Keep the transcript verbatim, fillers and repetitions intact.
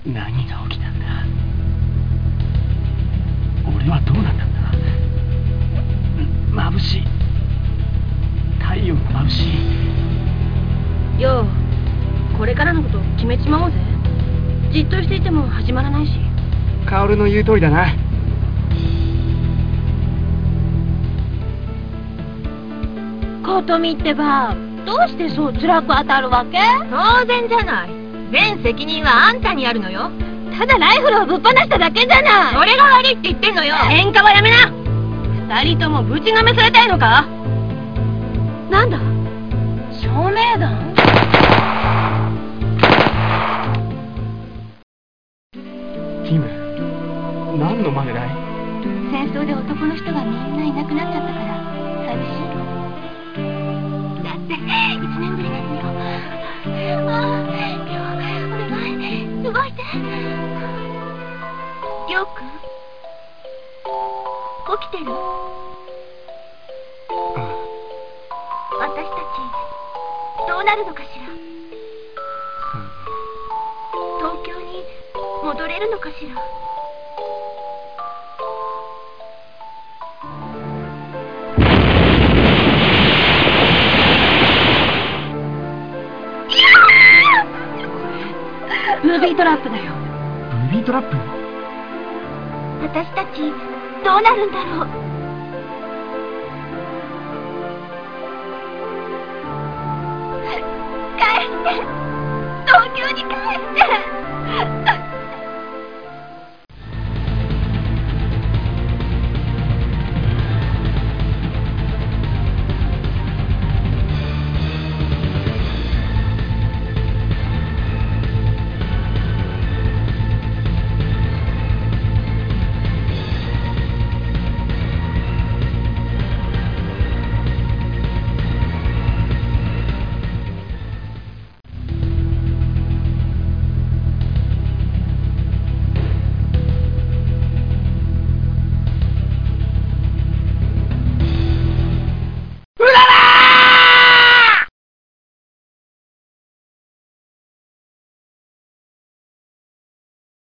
何が起きたんだ。俺はどうなったんだ。眩しい。太陽が眩しい。 よう、これからのこと決めちまおうぜ。じっとしていても始まらないし。 薫の言う通りだな。 琴美ってば、どうしてそう辛く当たるわけ？当然じゃない。全責任はあんたにあるのよ。ただライフルをぶっ放しただけじゃない。それが悪いって言ってんのよ。喧嘩はやめな。二人ともぶちがめされたいのか？なんだ？照明弾？ ティム、何の真似だい？ 戦争で男の人がみんないなくなっちゃったから寂しいの。だって一年ぶりなのよ。ああ、今日お願い、動いて。りょうくん、起きてる？ ああ。 私たちどうなるのかしら。東京に戻れるのかしら。ブービートラップだよ。 ブービートラップ？ 私たちどうなるんだろう。帰って、東京に帰って。